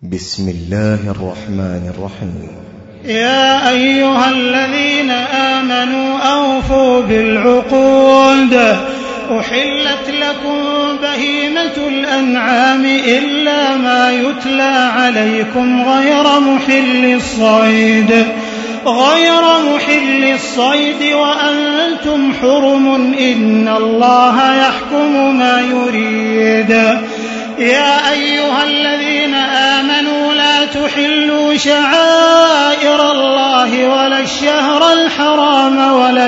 بسم الله الرحمن الرحيم. يا أيها الذين آمنوا أوفوا بالعقود، أحلت لكم بهيمة الأنعام إلا ما يتلى عليكم غير محل الصيد وأنتم حرم، إن الله يحكم ما يريد. يا أيها الذين آمنوا لا تحلوا شعائر الله ولا الشهر الحرام ولا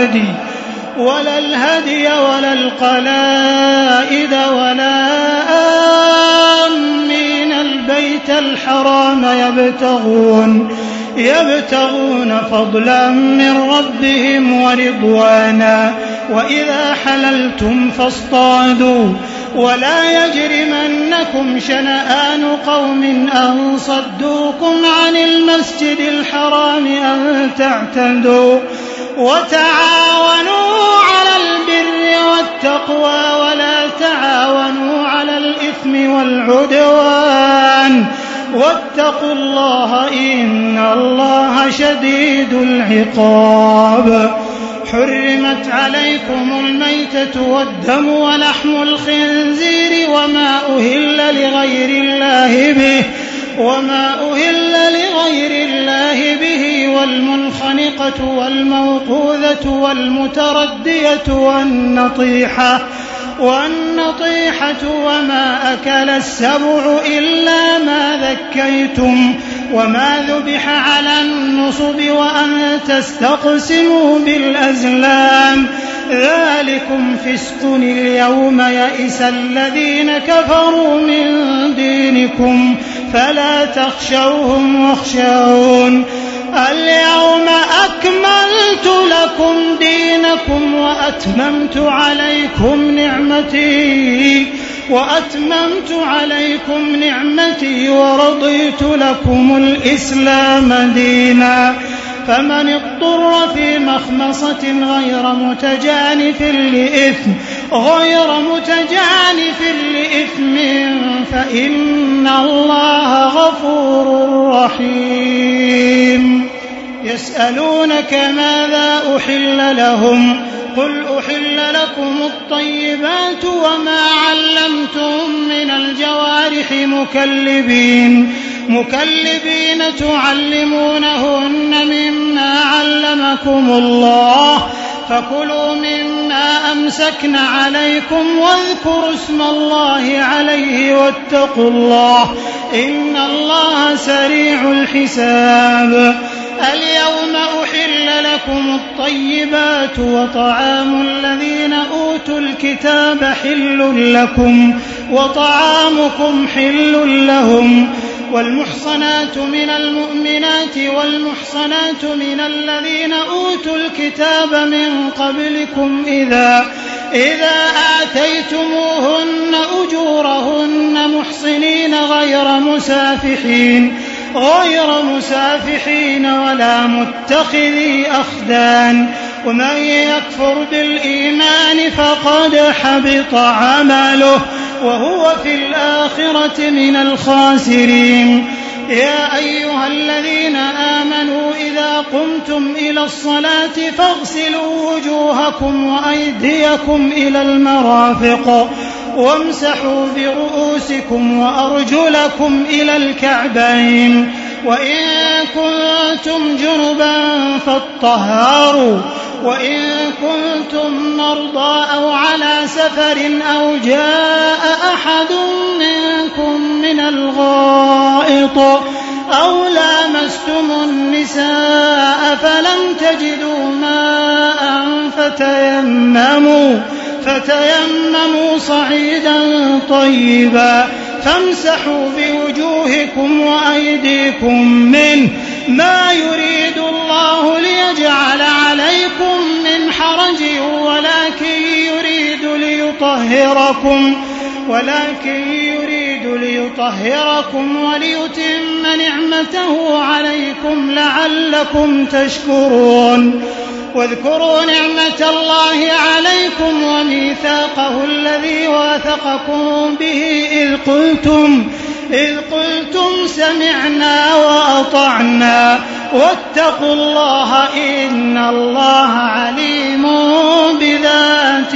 الهدي ولا القلائد ولا آمين البيت الحرام يبتغون فضلا من ربهم ورضوانا، وإذا حللتم فاصطادوا، ولا يجرمنكم شنآن قوم أن صدوكم عن المسجد الحرام أن تعتدوا، وتعاونوا على البر والتقوى ولا تعاونوا على الإثم والعدوان، واتقوا الله إن الله شديد العقاب. حرمت عليكم الميتة والدم ولحم الخنزير وما أهل لغير الله به والمنخنقة والموقوذة والمتردية والنطيحة وما أكل السبع إلا ما ذكيتم وما ذبح على النصب وأن تستقسموا بالأزلام، ذلكم فسق. اليوم يئس الذين كفروا من دينكم فلا تخشوهم واخشون. اليوم أكملت لكم دينكم وأتممت عليكم نعمتي ورضيت لكم الإسلام دينا. فمن اضطر في مخمصة غير متجانف لإثم فإن الله غفور رحيم. يسألونك ماذا أحل لهم، قل أحل لكم الطيبات وما علمتم من الجوارح مكلبين تعلمونهن مما علمكم الله، فكلوا مما أمسكن عليكم واذكروا اسم الله عليه واتقوا الله إن الله سريع الحساب. اليوم أحل لكم الطيبات وطعام الذين أوتوا الكتاب حل لكم وطعامكم حل لهم، والمحصنات من المؤمنات والمحصنات من الذين أوتوا الكتاب من قبلكم إذا آتيتموهن أجورهن محصنين غير مسافحين ولا متخذي أخدان، ومن يكفر بالإيمان فقد حبط عمله وهو في الآخرة من الخاسرين. يا أيها الذين آمنوا إذا قمتم إلى الصلاة فاغسلوا وجوهكم وأيديكم إلى المرافق وامسحوا برؤوسكم وأرجلكم إلى الكعبين، وإن كنتم جنبا فاطهروا، وإن كنتم مرضى أو على سفر أو جاء أحد منكم من الغائط أو لامستم النساء فلم تجدوا ماء فتيمموا صعيدا طيبا فامسحوا بوجوهكم وأيديكم منه، ما يريد الله ليجعل عليكم من حرج ولكن يريد ليطهركم وليتم نعمته عليكم لعلكم تشكرون. واذكروا نعمة الله عليكم وميثاقه الذي واثقكم به إذ قلتم واتقوا الله إن الله عليم بذات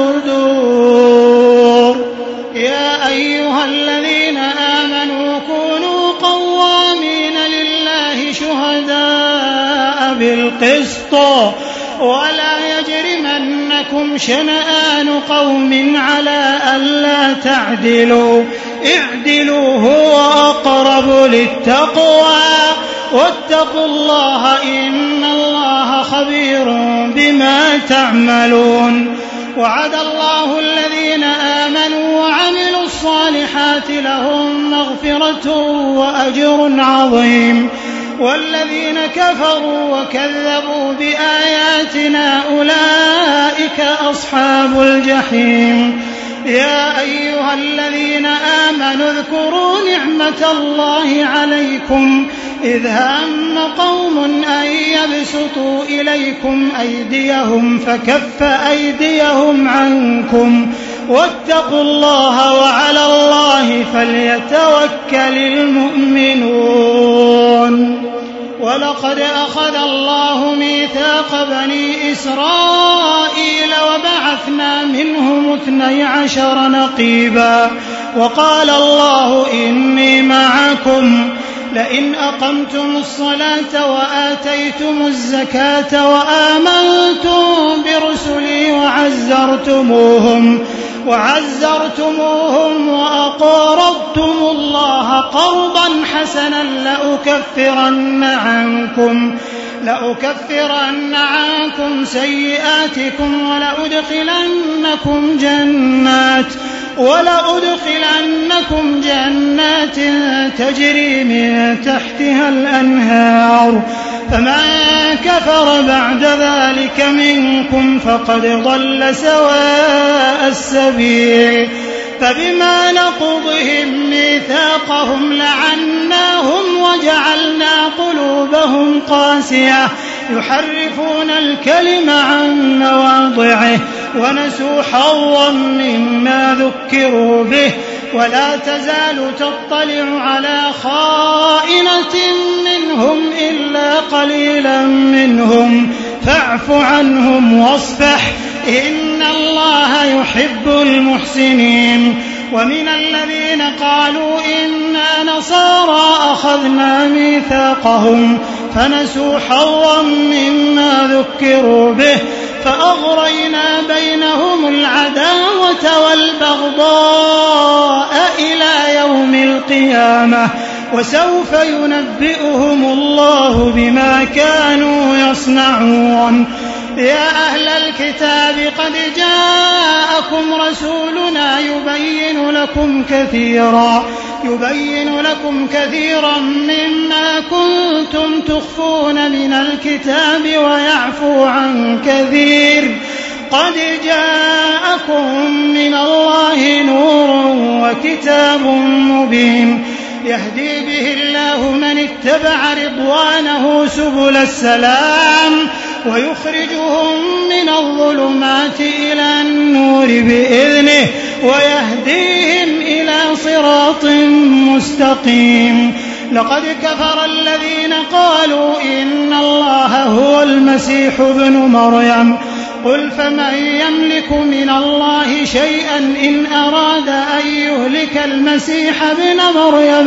الصدور. يا أيها الذين آمنوا كونوا قوامين لله شهداء بالقسط ولا يجرمنكم شنآن قوم على ألا تعدلوا اعدلوا هو أقرب للتقوى واتقوا الله إن الله خبير بما تعملون. وعد الله الذين آمنوا وعملوا الصالحات لهم مغفرة وأجر عظيم والذين كفروا وكذبوا بآياتنا أولئك أصحاب الجحيم. يا أيها الذين آمنوا اذكروا نعمة الله عليكم إذ هم قوم أن يبسطوا إليكم أيديهم فكف أيديهم عنكم واتقوا الله وعلى الله فليتوكل المؤمنون. ولقد أخذ الله ميثاق بني إسرائيل وبعثنا منهم 12 نقيبا وقال الله إني معكم لئن أقمتم الصلاة وآتيتم الزكاة وآمنتم برسلي وعزرتموهم وأقرضتم الله قرضا حسنا لأكفرن عنكم سيئاتكم ولأدخلنكم جنات تجري من تحتها الأنهار فمن كفر بعد ذلك منكم فقد ضل سواء السبيل. فبما نقضهم ميثاقهم لعناهم وجعلنا قلوبهم قاسية يحرفون الكلم عن مواضعه ونسوا حظا مما ذكروا به ولا تزال تطلع على خائنة منهم إلا قليلا منهم فاعف عنهم واصفح إن الله يحب المحسنين. ومن الذين قالوا إنا نصارى أخذنا ميثاقهم فنسوا حظا مما ذكروا به فأغرينا بينهم العداوة والبغضاء إلى يوم القيامة وسوف ينبئهم الله بما كانوا يصنعون. يا أهل الكتاب قد جاءكم رسولنا يبين لكم كثيرا مما كنتم تخفون من الكتاب ويعفو عن كثير. قد جاءكم من الله نور وكتاب مبين يهدي به الله من اتبع رضوانه سبل السلام ويخرجهم من الظلمات إلى النور بإذنه ويهديهم إلى صراط مستقيم. لقد كفر الذين قالوا إن الله هو المسيح ابن مريم قل فمن يملك من الله شيئا إن أراد أن يهلك المسيح ابن مريم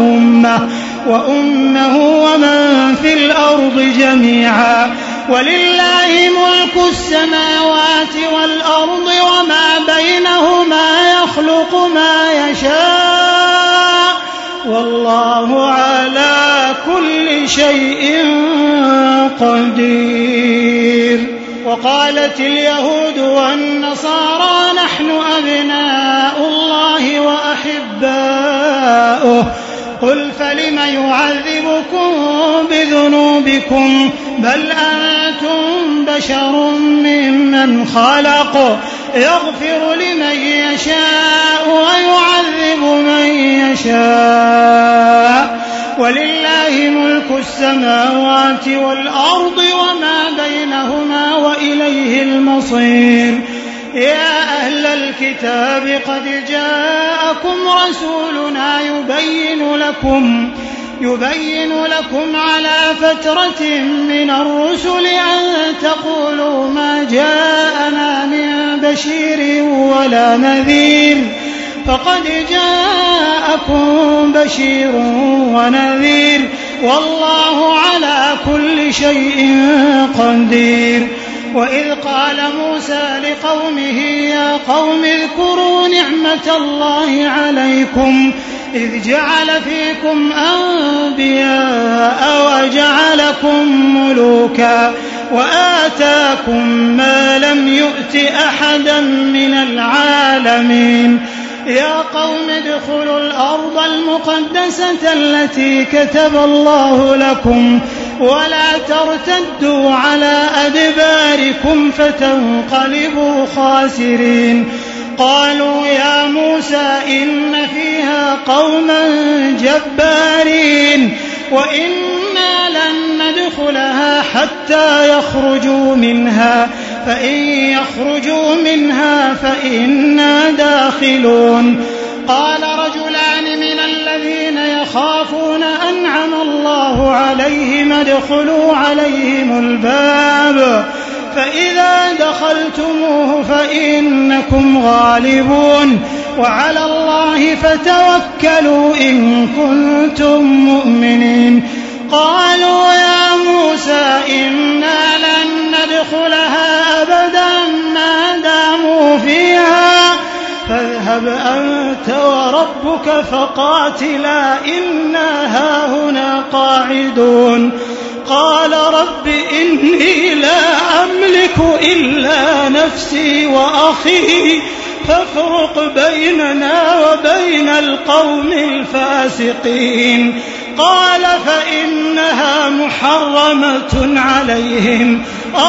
وأمه ومن في الأرض جميعا ولله ملك السماوات والأرض وما بينهما يخلق ما يشاء والله على كل شيء قدير. وقالت اليهود والنصارى نحن أبناء الله وأحباؤه قل فلم يعذبكم بذنوبكم بل أنتم بشر ممن خلق يغفر لمن يشاء ويعذب من يشاء ولله ملك السماوات والأرض وما بينهما وإليه المصير. يا أهل الكتاب قد جاءكم رسولنا يبين لكم على فترة من الرسل أن تقولوا ما جاءنا من بشير ولا نذير فقد جاءكم بشير ونذير والله على كل شيء قدير. وإذ قال موسى لقومه يا قوم اذكروا نعمة الله عليكم إذ جعل فيكم أنبياء وجعلكم ملوكا وآتاكم ما لم يؤت أحدا من العالمين يا قوم ادخلوا الأرض المقدسة التي كتب الله لكم ولا ترتدوا على أدباركم فتنقلبوا خاسرين. قالوا يا موسى إن فيها قوما جبارين وإنا لن ندخلها حتى يخرجوا منها فإن يخرجوا منها فإنا داخلون. قال رجلان من الذين يخافون أنعم الله عليهم ادخلوا عليهم الباب فإذا دخلتموه فإنكم غالبون وعلى الله فتوكلوا إن كنتم مؤمنين. قالوا يا موسى إنا لن ندخلها أبدا ما داموا فيها فاذهب أنت وربك فقاتلا إنا هاهنا قاعدون. قال رب إني لا أملك إلا نفسي وأخي فافرق بيننا وبين القوم الفاسقين. قال فإنها محرمة عليهم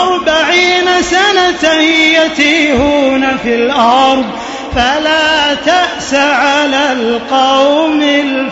40 سنة يتيهون في الأرض فلا تأس على القوم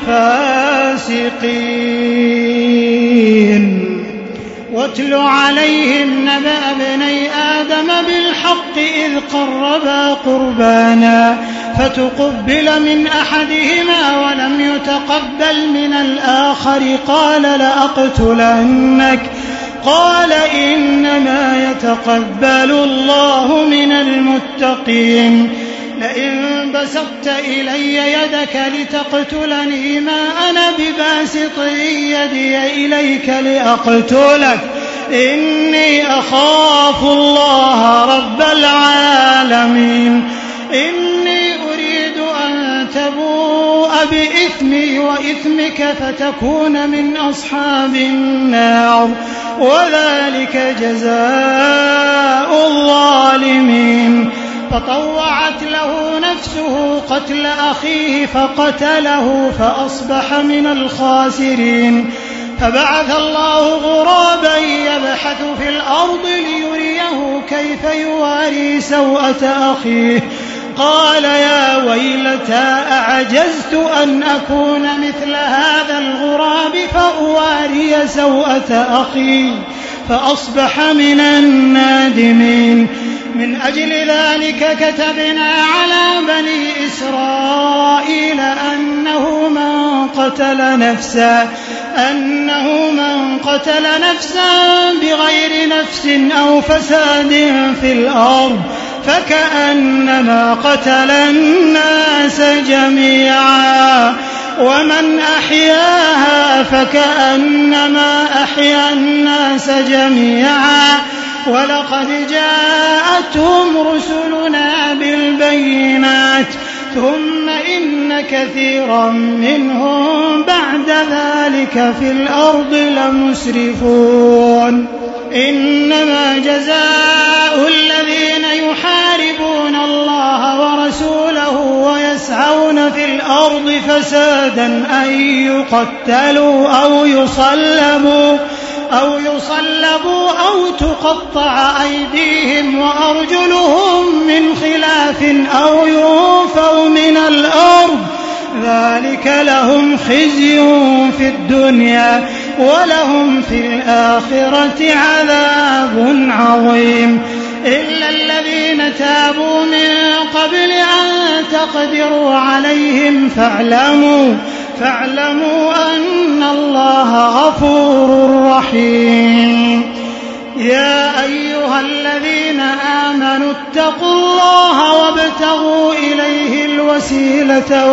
الفاسقين. واتل عليهم نبأ ابني آدم بالحق إذ قربا قربانا فتقبل من أحدهما ولم يتقبل من الآخر قال لأقتلنك قال إنما يتقبل الله من المتقين. لئن بسطت إلي يدك لتقتلني ما أنا بباسط يدي إليك لأقتلك إني أخاف الله رب العالمين. إني أريد أن تبوء بإثمي وإثمك فتكون من أصحاب النار وذلك جزاء الظالمين. فطوعت له نفسه قتل أخيه فقتله فأصبح من الخاسرين. فبعث الله غرابا يبحث في الأرض ليريه كيف يواري سوءة أخيه قال يا ويلتى أعجزت أن أكون مثل هذا الغراب فأواري سوءة أخي فأصبح من النادمين. من أجل ذلك كتبنا على بني إسرائيل أنه من قتل نفسا بغير نفس أو فساد في الأرض فكأنما قتل الناس جميعا ومن أحياها فكأنما أحيا الناس جميعا ولقد جاءتهم رسلنا بالبينات ثم إن كثيرا منهم بعد ذلك في الأرض لمسرفون. إنما جزاء الذين يحاربون الله ورسوله ويسعون في الأرض فسادا أن يقتلوا أو يصلبوا أو تقطع أيديهم وأرجلهم من خلاف أو ينفوا من الأرض ذلك لهم خزي في الدنيا ولهم في الآخرة عذاب عظيم. إلا الذين تابوا من قبل أن تقدروا عليهم فاعلموا أن الله الرحيم يا أيها الذين آمنوا اتقوا الله وابتغوا إليه الوسيلة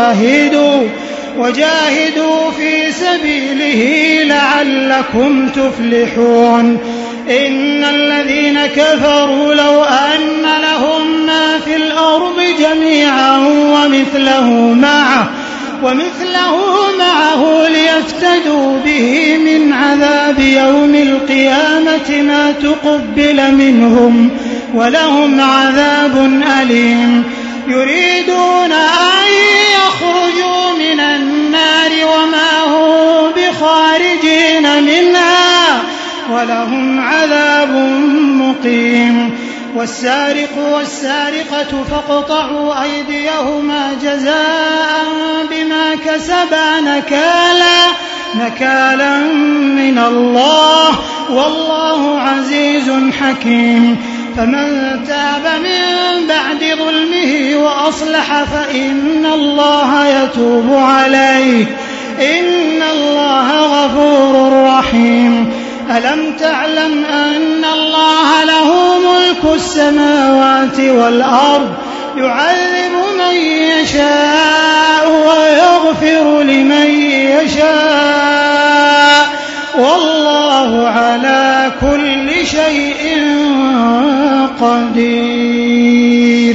وجاهدوا في سبيله لعلكم تفلحون إن الذين كفروا لو أن لهم ما في الأرض جميعا ومثله معه ليفتدوا به من عذاب يوم القيامة ما تقبل منهم ولهم عذاب أليم يريدون أن يخرجوا من النار وما هم بخارجين منها ولهم عذاب مقيم والسارق والسارقة فاقطعوا أيديهما جزاء بما كسبا نكالا من الله والله عزيز حكيم فمن تاب من بعد ظلمه وأصلح فإن الله يتوب عليه إن الله غفور رحيم ألم تعلم أن الله له ملك السماوات والأرض يعذب من يشاء ويغفر لمن يشاء والله على كل شيء قدير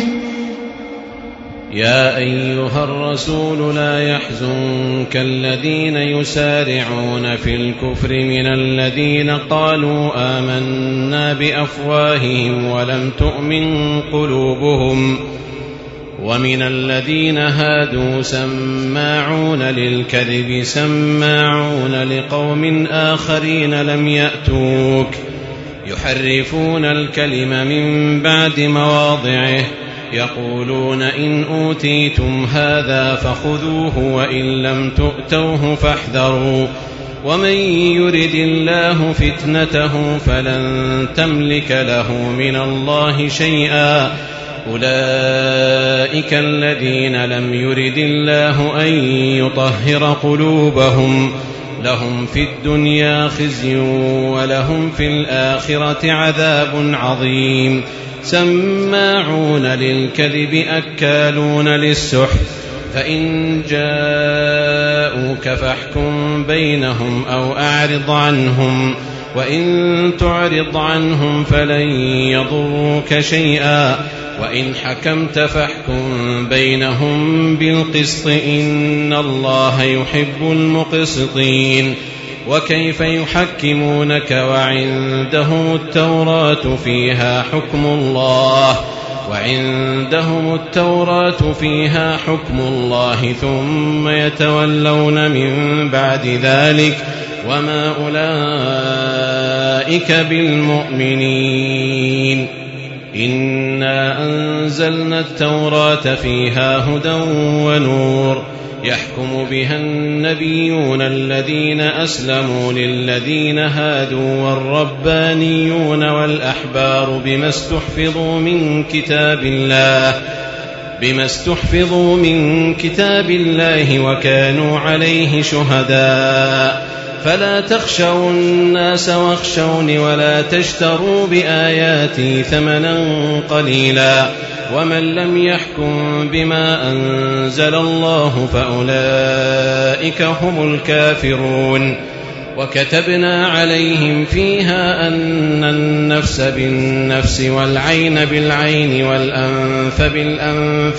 يا أيها الرسول لا يحزنك الذين يسارعون في الكفر من الذين قالوا آمنا بأفواههم ولم تؤمن قلوبهم ومن الذين هادوا سماعون للكذب سماعون لقوم آخرين لم يأتوك يحرفون الكلم من بعد مواضعه يقولون إن أوتيتم هذا فخذوه وإن لم تؤتوه فاحذروا ومن يرد الله فتنته فلن تملك له من الله شيئا أولئك الذين لم يرد الله أن يطهر قلوبهم لهم في الدنيا خزي ولهم في الآخرة عذاب عظيم سماعون للكذب أكالون للسحت فإن جاءوك فاحكم بينهم أو أعرض عنهم وإن تعرض عنهم فلن يضروك شيئا وإن حكمت فاحكم بينهم بالقسط إن الله يحب المقسطين وكيف يحكمونك وعندهم التوراة فيها حكم الله ثم يتولون من بعد ذلك وما أولئك بالمؤمنين إنا أنزلنا التوراة فيها هدى ونور يحكم بها النبيون الذين أسلموا للذين هادوا والربانيون والأحبار بما استحفظوا من كتاب الله وكانوا عليه شهداء فلا تخشوا الناس واخشوني ولا تشتروا بآياتي ثمنا قليلا ومن لم يحكم بما أنزل الله فأولئك هم الكافرون وكتبنا عليهم فيها أن النفس بالنفس والعين بالعين والأنف بالأنف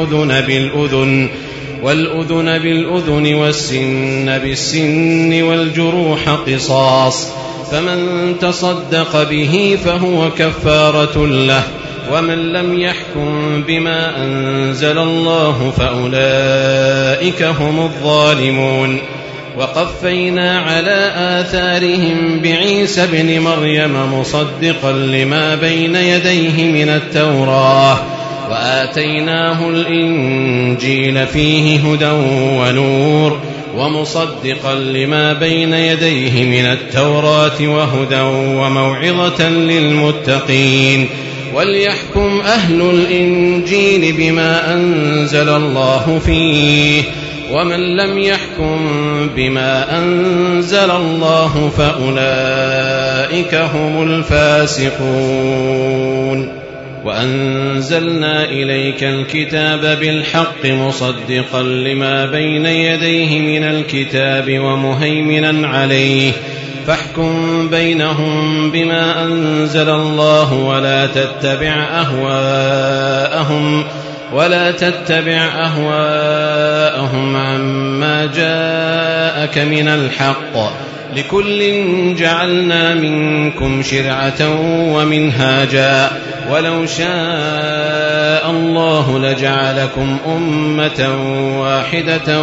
والأذن بالأذن والسن بالسن والجروح قصاص فمن تصدق به فهو كفارة له ومن لم يحكم بما أنزل الله فأولئك هم الظالمون وقفينا على آثارهم بعيسى ابن مريم مصدقا لما بين يديه من التوراة وآتيناه الإنجيل فيه هدى ونور ومصدقا لما بين يديه من التوراة وهدى وموعظة للمتقين وليحكم أهل الإنجيل بما أنزل الله فيه ومن لم يحكم بما أنزل الله فأولئك هم الفاسقون. وأنزلنا إليك الكتاب بالحق مصدقا لما بين يديه من الكتاب ومهيمنا عليه فاحكم بينهم بما أنزل الله ولا تتبع أهواءهم عما جاءك من الحق لكل جعلنا منكم شرعة ومنهاجا ولو شاء الله لجعلكم أمة واحدة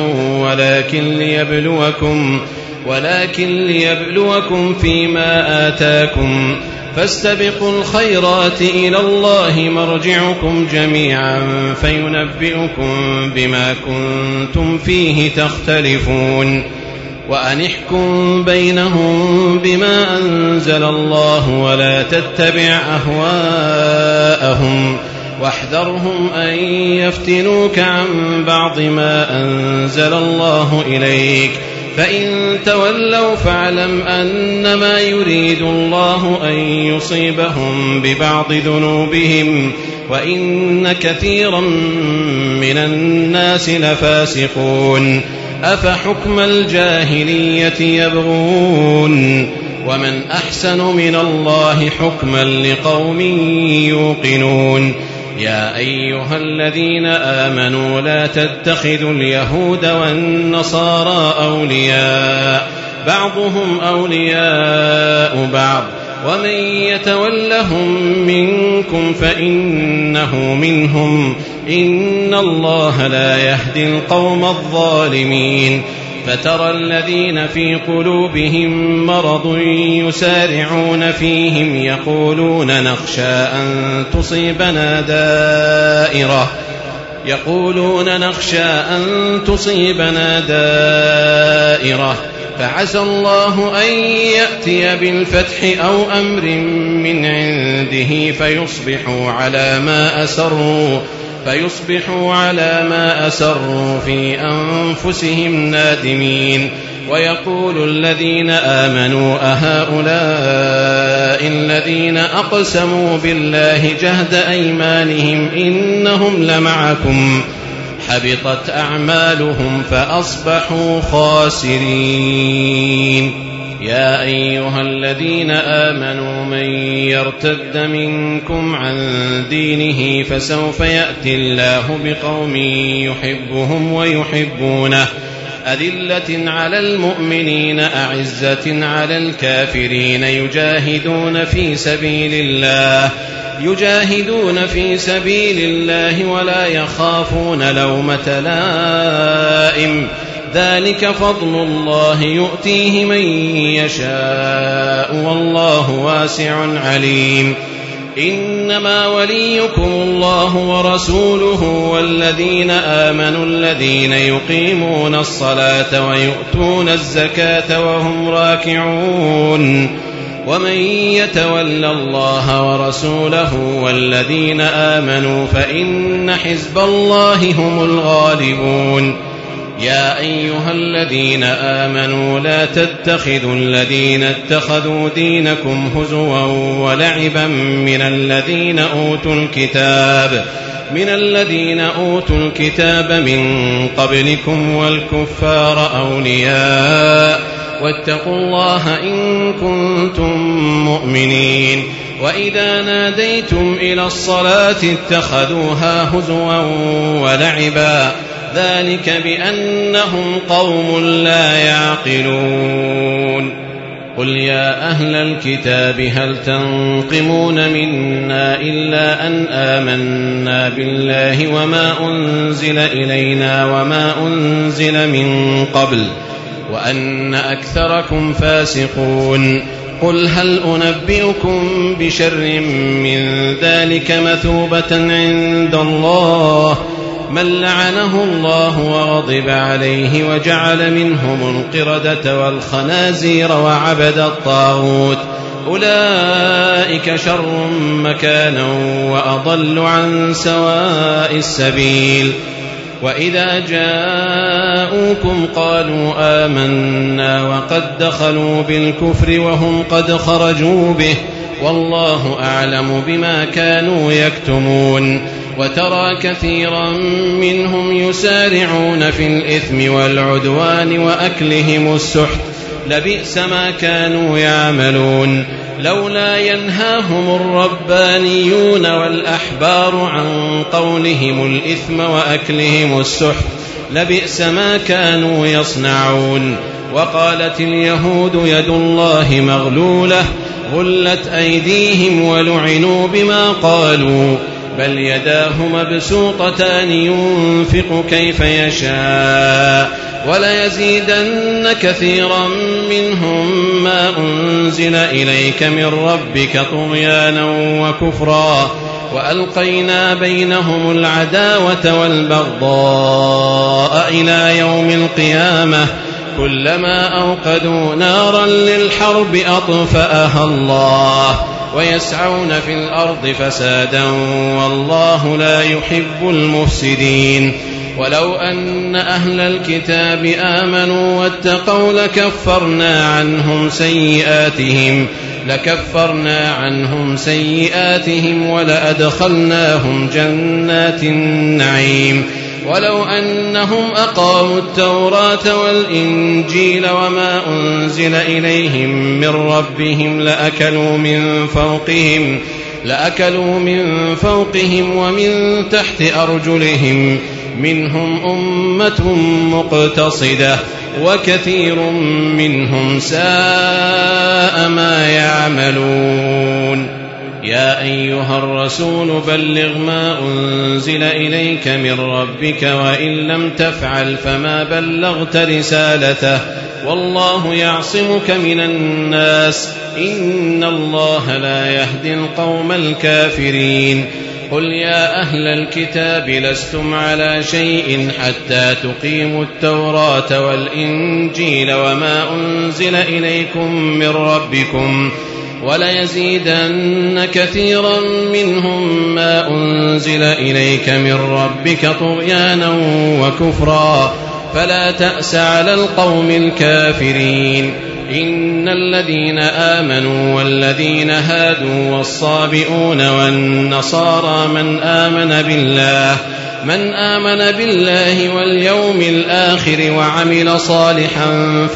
ولكن ليبلوكم فيما آتاكم فاستبقوا الخيرات إلى الله مرجعكم جميعا فينبئكم بما كنتم فيه تختلفون. وأن احكم بينهم بما أنزل الله ولا تتبع أهواءهم واحذرهم أن يفتنوك عن بعض ما أنزل الله إليك فإن تولوا فاعلم أنما يريد الله أن يصيبهم ببعض ذنوبهم وإن كثيرا من الناس لفاسقون. أفحكم الجاهلية يبغون ومن أحسن من الله حكما لقوم يوقنون. يا أيها الذين آمنوا لا تتخذوا اليهود والنصارى أولياء بعضهم أولياء بعض ومن يتولهم منكم فإنه منهم إن الله لا يهدي القوم الظالمين. فترى الذين في قلوبهم مرض يسارعون فيهم يقولون نخشى أن تصيبنا دائرة فعسى الله أن يأتي بالفتح أو أمر من عنده فيصبحوا على ما أسروا في أنفسهم نادمين. ويقول الذين آمنوا أهؤلاء الذين أقسموا بالله جهد أيمانهم إنهم لمعكم حبطت أعمالهم فأصبحوا خاسرين. يا أيها الذين آمنوا من يرتد منكم عن دينه فسوف يأتي الله بقوم يحبهم ويحبونه أذلة على المؤمنين أعزة على الكافرين يجاهدون في سبيل الله ولا يخافون لومة لائم ذلك فضل الله يؤتيه من يشاء والله واسع عليم. إنما وليكم الله ورسوله والذين آمنوا الذين يقيمون الصلاة ويؤتون الزكاة وهم راكعون. ومن يتول الله ورسوله والذين آمنوا فإن حزب الله هم الغالبون. يا أيها الذين آمنوا لا تتخذوا الذين اتخذوا دينكم هزوا ولعبا من الذين أوتوا الكتاب من قبلكم والكفار أولياء واتقوا الله إن كنتم مؤمنين. وإذا ناديتم إلى الصلاة اتخذوها هزوا ولعبا ذلك بأنهم قوم لا يعقلون. قل يا أهل الكتاب هل تنقمون منا إلا أن آمنا بالله وما أنزل إلينا وما أنزل من قبل وأن أكثركم فاسقون. قل هل أنبئكم بشر من ذلك مثوبة عند الله من لعنه الله وغضب عليه وجعل منهم القردة والخنازير وعبد الطاغوت أولئك شر مكانا وأضل عن سواء السبيل. وإذا جاءوكم قالوا آمنا وقد دخلوا بالكفر وهم قد خرجوا به والله أعلم بما كانوا يكتمون وترى كثيرا منهم يسارعون في الإثم والعدوان وأكلهم السحت لبئس ما كانوا يعملون لولا ينهاهم الربانيون والأحبار عن قولهم الإثم وأكلهم السحت لبئس ما كانوا يصنعون وقالت اليهود يد الله مغلولة غلت أيديهم ولعنوا بما قالوا بل يداه مبسوطتان ينفق كيف يشاء وليزيدن كثيرا منهم ما أنزل إليك من ربك طغيانا وكفرا وألقينا بينهم العداوة والبغضاء إلى يوم القيامة كلما أوقدوا نارا للحرب أطفأها الله ويسعون في الأرض فسادا والله لا يحب المفسدين ولو أن أهل الكتاب آمنوا واتقوا لكفرنا عنهم سيئاتهم ولأدخلناهم جنات النعيم ولو أنهم أقاموا التوراة والإنجيل وما أنزل إليهم من ربهم لأكلوا من فوقهم ومن تحت أرجلهم منهم أمة مقتصدة وكثير منهم ساء ما يعملون يا أيها الرسول بلغ ما أنزل إليك من ربك وإن لم تفعل فما بلغت رسالته والله يعصمك من الناس إن الله لا يهدي القوم الكافرين قل يا أهل الكتاب لستم على شيء حتى تقيموا التوراة والإنجيل وما أنزل إليكم من ربكم وليزيدن كثيرا منهم ما أنزل إليك من ربك طغيانا وكفرا فلا تأس على القوم الكافرين إن الذين آمنوا والذين هادوا والصابئون والنصارى من آمن بالله واليوم الآخر وعمل صالحا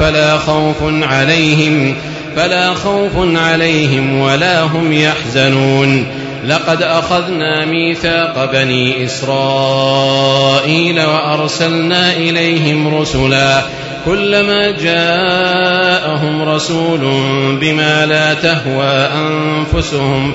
فلا خوف عليهم ولا هم يحزنون لقد أخذنا ميثاق بني إسرائيل وأرسلنا إليهم رسلا كلما جاءهم رسول بما لا تهوى أنفسهم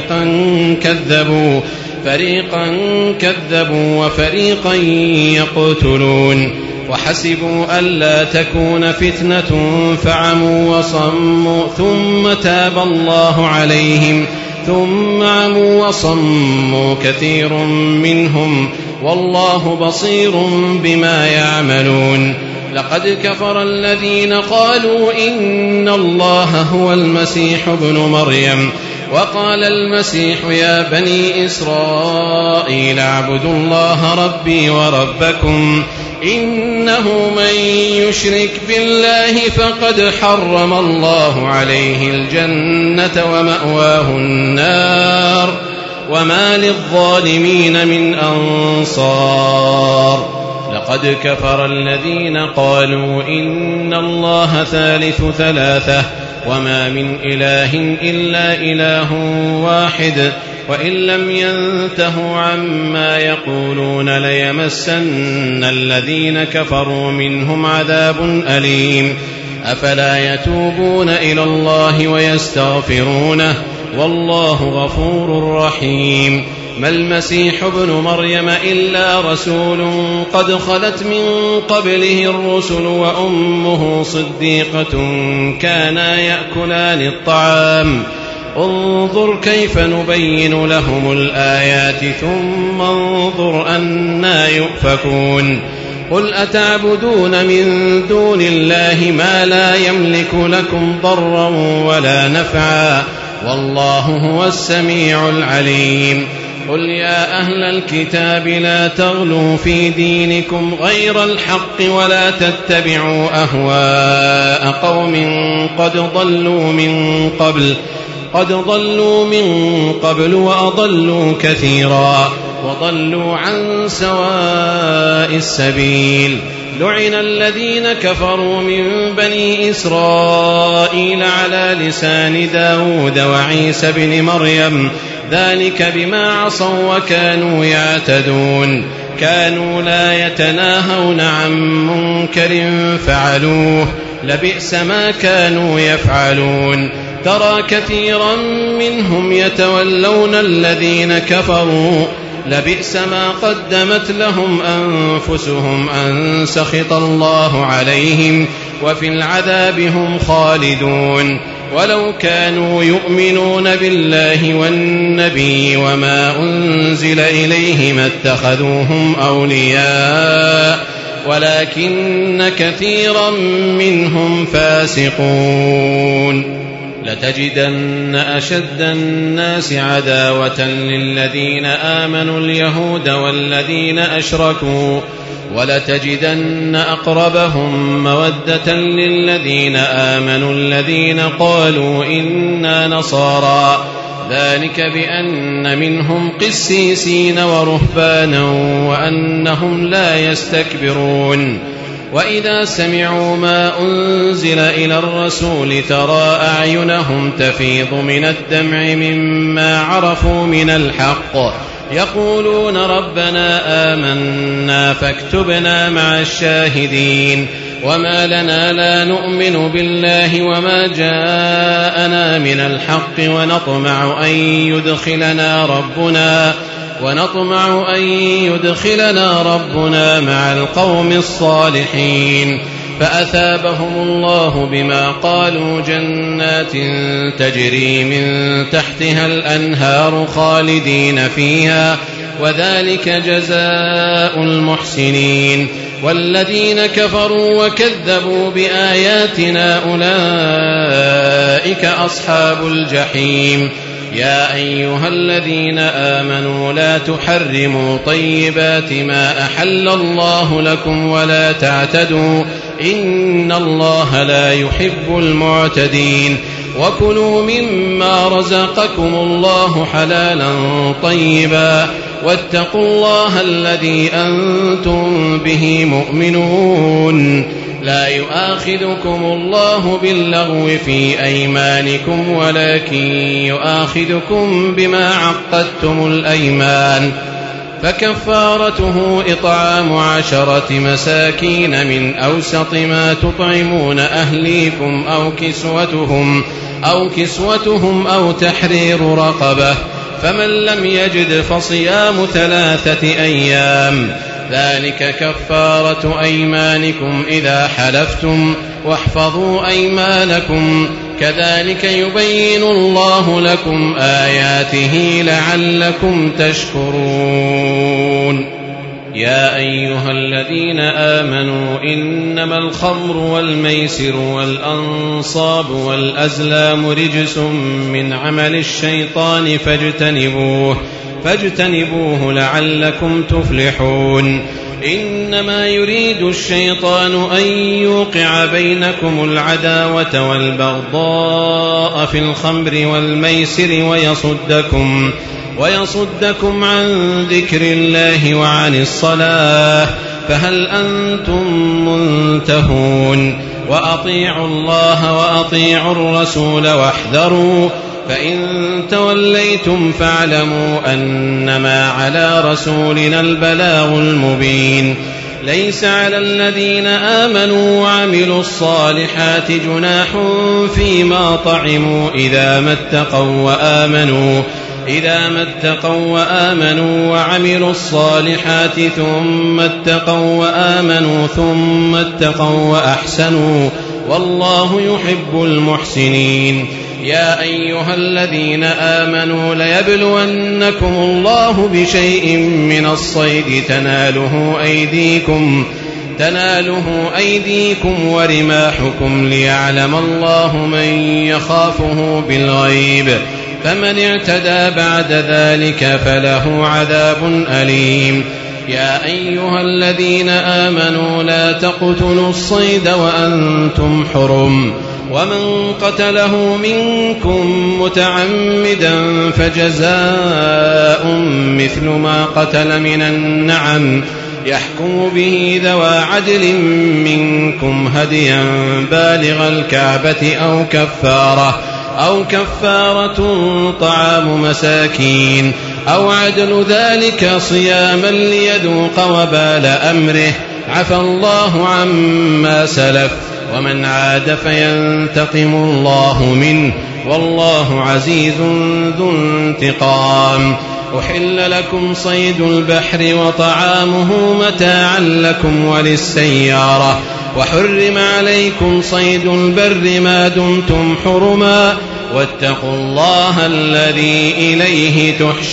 فريقا كذبوا وفريقا يقتلون وحسبوا ألا تكون فتنة فعموا وصموا ثم تاب الله عليهم ثم عموا وصموا كثير منهم والله بصير بما يعملون لقد كفر الذين قالوا إن الله هو المسيح ابن مريم وقال المسيح يا بني إسرائيل اعبدوا الله ربي وربكم إنه من يشرك بالله فقد حرم الله عليه الجنة ومأواه النار وما للظالمين من أنصار لقد كفر الذين قالوا إن الله ثالث ثلاثة وما من إله إلا إله واحد وإن لم ينتهوا عما يقولون ليمسن الذين كفروا منهم عذاب أليم أفلا يتوبون إلى الله ويستغفرونه والله غفور رحيم ما المسيح ابن مريم إلا رسول قد خلت من قبله الرسل وأمه صديقة كانا يأكلان الطعام انظر كيف نبين لهم الآيات ثم انظر أنى يؤفكون قل أتعبدون من دون الله ما لا يملك لكم ضرا ولا نفعا والله هو السميع العليم قل يا أهل الكتاب لا تغلوا في دينكم غير الحق ولا تتبعوا أهواء قوم قد ضلوا من قبل وأضلوا كثيرا وضلوا عن سواء السبيل. لعن الذين كفروا من بني إسرائيل على لسان داود وعيسى بن مريم ذلك بما عصوا وكانوا يعتدون. كانوا لا يتناهون عن منكر فعلوه لبئس ما كانوا يفعلون. ترى كثيرا منهم يتولون الذين كفروا لبئس ما قدمت لهم أنفسهم أن سخط الله عليهم وفي العذاب هم خالدون. ولو كانوا يؤمنون بالله والنبي وما أنزل إليه ما اتخذوهم أولياء ولكن كثيرا منهم فاسقون. لتجدن أشد الناس عداوة للذين آمنوا اليهود والذين أشركوا ولتجدن أقربهم مودة للذين آمنوا الذين قالوا إنا نصارى ذلك بأن منهم قسيسين ورهبانا وأنهم لا يستكبرون. وإذا سمعوا ما أنزل إلى الرسول ترى أعينهم تفيض من الدمع مما عرفوا من الحق يقولون ربنا آمنا فاكتبنا مع الشاهدين. وما لنا لا نؤمن بالله وما جاءنا من الحق ونطمع أن يدخلنا ربنا مع القوم الصالحين. فأثابهم الله بما قالوا جنات تجري من تحتها الأنهار خالدين فيها وذلك جزاء المحسنين. والذين كفروا وكذبوا بآياتنا أولئك أصحاب الجحيم. يا أيها الذين آمنوا لا تحرموا طيبات ما أحل الله لكم ولا تعتدوا إن الله لا يحب المعتدين. وكلوا مما رزقكم الله حلالا طيبا واتقوا الله الذي أنتم به مؤمنون. لا يؤاخذكم الله باللغو في أيمانكم ولكن يؤاخذكم بما عقدتم الأيمان. فكفارته إطعام 10 مساكين من أوسط ما تطعمون أهليكم أو كسوتهم أو تحرير رقبة. فمن لم يجد فصيام 3 أيام ذلك كفارة أيمانكم إذا حلفتم واحفظوا أيمانكم كذلك يبين الله لكم آياته لعلكم تشكرون. يا أيها الذين آمنوا إنما الخمر والميسر والأنصاب والأزلام رجس من عمل الشيطان فاجتنبوه لعلكم تفلحون. إنما يريد الشيطان أن يوقع بينكم العداوة والبغضاء في الخمر والميسر ويصدكم عن ذكر الله وعن الصلاة فهل أنتم منتهون. وأطيعوا الله وأطيعوا الرسول واحذروا فإن توليتم فاعلموا أنما على رسولنا البلاغ المبين. ليس على الذين آمنوا وعملوا الصالحات جناح فيما طعموا إذا ما اتقوا وآمنوا وعملوا الصالحات ثم اتقوا وأحسنوا والله يحب المحسنين. يا أيها الذين آمنوا ليبلونكم الله بشيء من الصيد تناله أيديكم ورماحكم ليعلم الله من يخافه بالغيب فمن اعتدى بعد ذلك فله عذاب أليم. يا أيها الذين آمنوا لا تقتلوا الصيد وأنتم حرم، ومن قتله منكم متعمدا فجزاء مثل ما قتل من النعم يحكم به ذوى عدل منكم هديا بالغ الكعبة أو كفارة طعام مساكين أو عدل ذلك صياما ليذوق وبال أمره، عفى الله عما سلف، ومن عاد فينتقم الله منه، والله عزيز ذو انتقام. أحل لكم صيد البحر وطعامه متاعا لكم وللسيارة، وحرم عليكم صيد البر ما دمتم حرما، واتقوا الله الذي إليه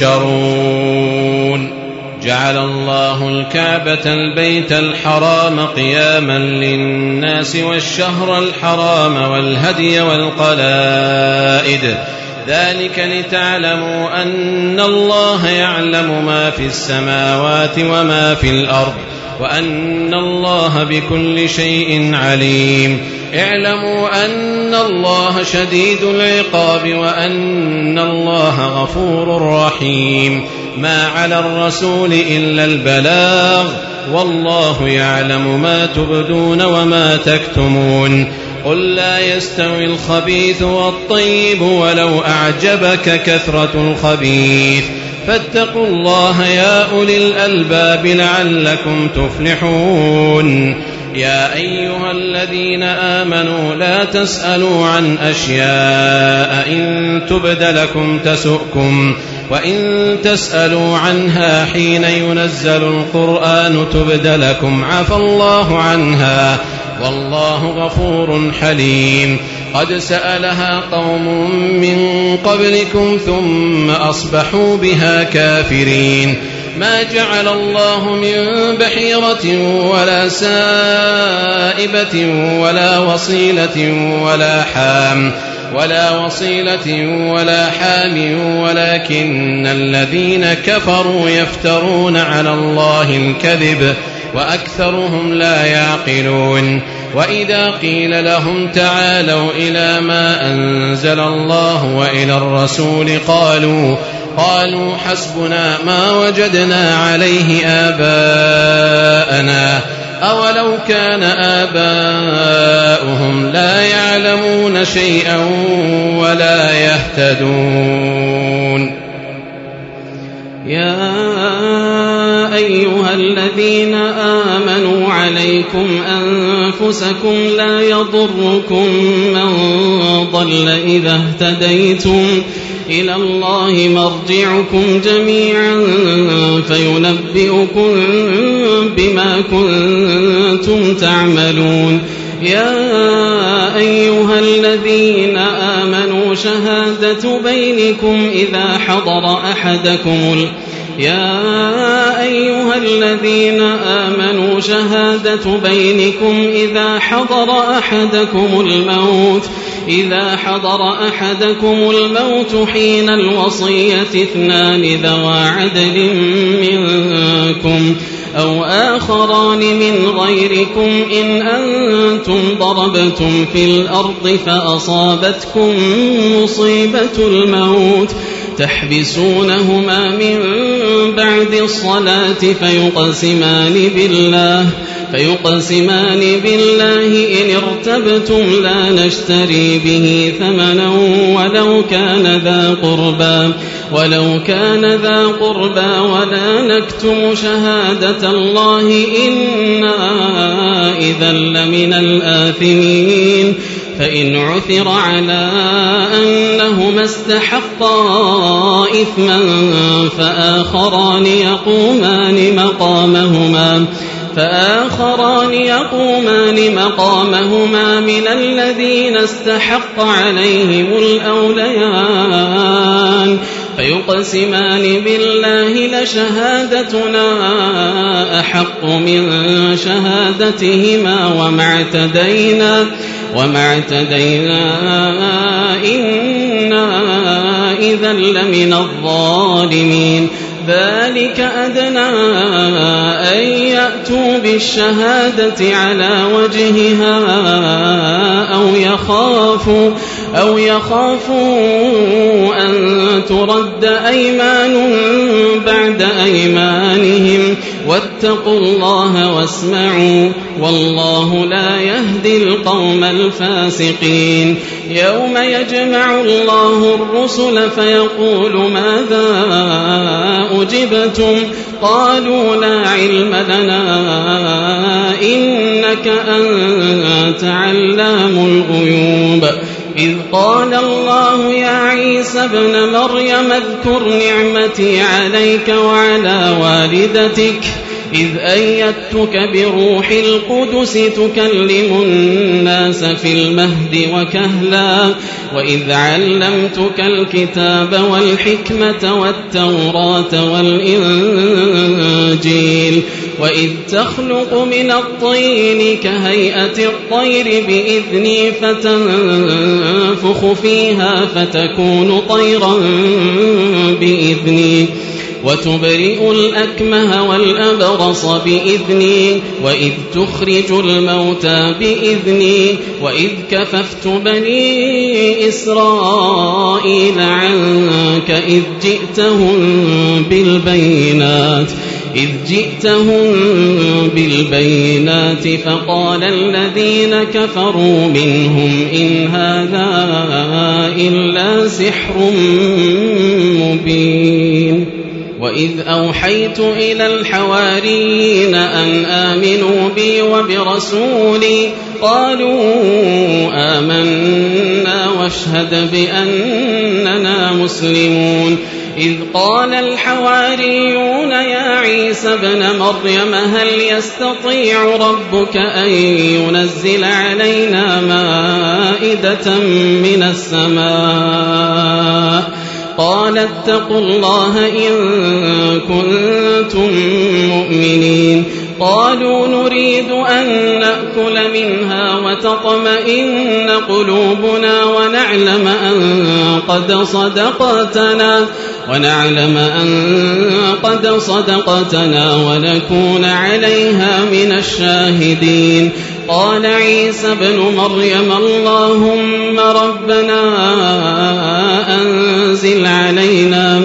تحشرون. جعل الله الكعبة البيت الحرام قياما للناس والشهر الحرام والهدي والقلائد، ذلك لتعلموا أن الله يعلم ما في السماوات وما في الأرض، وأن الله بكل شيء عليم. اعلموا أن الله شديد العقاب وأن الله غفور رحيم. ما على الرسول إلا البلاغ، والله يعلم ما تبدون وما تكتمون. قل لا يستوي الخبيث والطيب ولو أعجبك كثرة الخبيث، فاتقوا الله يا أولي الألباب لعلكم تفلحون. يا أيها الذين آمنوا لا تسألوا عن أشياء إن تبد لكم تسؤكم، وإن تسألوا عنها حين ينزل القرآن تبد لكم عفى الله عنها، والله غفور حليم. قد سألها قوم من قبلكم ثم أصبحوا بها كافرين. ما جعل الله من بحيرة ولا سائبة ولا وصيلة ولا حام ولكن الذين كفروا يفترون على الله الكذب وأكثرهم لا يعقلون. وإذا قيل لهم تعالوا إلى ما أنزل الله وإلى الرسول قالوا حسبنا ما وجدنا عليه آباءنا، أولو كان آباؤهم لا يعلمون شيئا ولا يهتدون. يا أيها الذين آمنوا عليكم أنفسكم لا يضركم من ضل إذا اهتديتم، إلى الله مرجعكم جميعا فينبئكم بما كنتم تعملون. يا أيها الذين آمنوا شهادة بينكم إذا حضر أحدكم الموت حين الوصية 2 ذوى عدل منكم أو آخران من غيركم إن أنتم ضربتم في الأرض فأصابتكم مصيبة الموت تحبسونهما من بعد الصلاة فيقسمان بالله إن ارتبتم لا نشتري به ثمنا ولو كان ذا قربى ولا نكتم شهادة الله إنا إذا لمن الآثمين. فإن عثر على أنهما استحقا إثما فآخران يقومان مقامهما من الذين استحق عليهم الأوليان فيقسمان بالله لشهادتنا أحق من شهادتهما وما اعتدينا إذا لمن الظالمين ذلك أدنى أن يأتوا بالشهادة على وجهها أو يخافوا أن ترد أيمان بعد أيمانهم واتقوا الله واسمعوا والله لا يهدي القوم الفاسقين يوم يجمع الله الرسل فيقول ماذا أجبتم قالوا لا علم لنا إنك أنت علام الغيوب إذ قال الله يا عيسى ابن مريم اذكر نعمتي عليك وعلى والدتك إذ أيدتك بروح القدس تكلم الناس في المهد وكهلا وإذ علمتك الكتاب والحكمة والتوراة والإنجيل وإذ تخلق من الطين كهيئة الطير بإذني فتنفخ فيها فتكون طيرا بإذني وتبرئ الأكمه والأبرص بإذني وإذ تخرج الموتى بإذني وإذ كففت بني إسرائيل عنك إذ جئتهم بالبينات فقال الذين كفروا منهم إن هذا إلا سحر مبين وإذ أوحيت إلى الحواريين أن آمنوا بي وبرسولي قالوا آمنا واشهد بأننا مسلمون إذ قال الحواريون يا عيسى ابن مريم هل يستطيع ربك أن ينزل علينا مائدة من السماء قال اتقوا الله إن كنتم مؤمنين قالوا نريد أن نأكل منها وتطمئن قلوبنا ونعلم أن قد صدقتنا ونكون عليها من الشاهدين قال عيسى ابن مريم اللهم ربنا أنزل علينا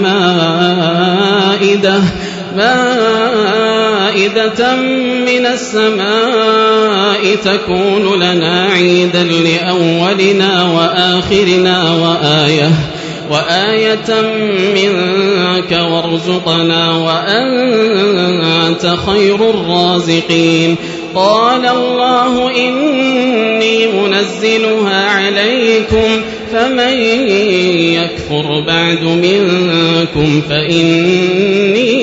مائدة من السماء تكون لنا عيدا لأولنا وآخرنا وآية منك وارزقنا وأنت خير الرازقين قال الله إني منزلها عليكم فمن يكفر بعد منكم فإني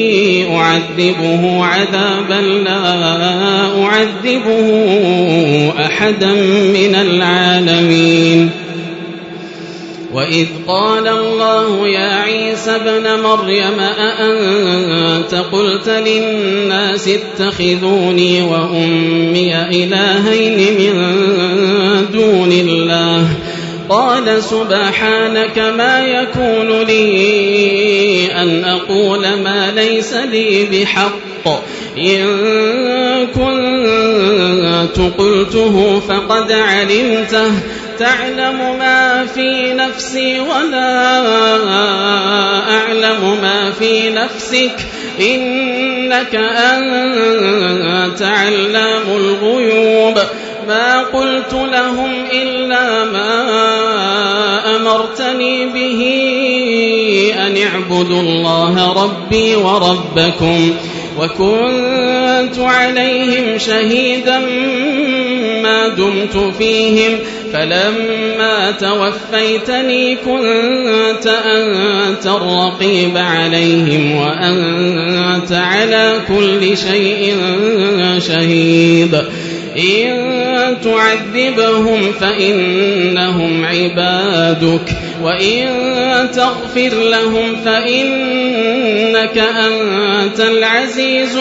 أعذبه عذابا لا أعذبه أحدا من العالمين وإذ قال الله يا عيسى ابن مريم أأنت قلت للناس اتخذوني وأمي إلهين من دون الله قال سبحانك ما يكون لي أن أقول ما ليس لي بحق إن كنت قلته فقد علمته تعلم ما في نفسي ولا أعلم ما في نفسك إنك أنت علام الغيوب ما قلت لهم إلا ما أمرتني به أن اعبدوا الله ربي وربكم وكنت عليهم شهيدا ما دمت فيهم فلما توفيتني كنت أنت الرقيب عليهم وأنت على كل شيء شهيد إن تعذبهم فإنهم عبادك وإن تغفر لهم فإنك أنت العزيز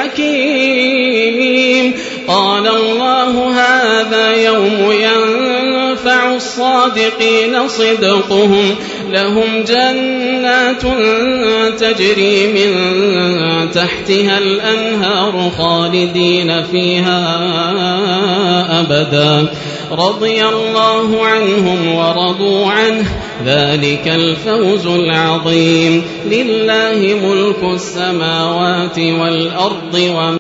الحكيم قال الله هذا يوم ينفع الصادقين صدقهم لهم جنات تجري من تحتها الأنهار خالدين فيها أبدا رضي الله عنهم ورضوا عنه ذلك الفوز العظيم لله ملك السماوات والأرض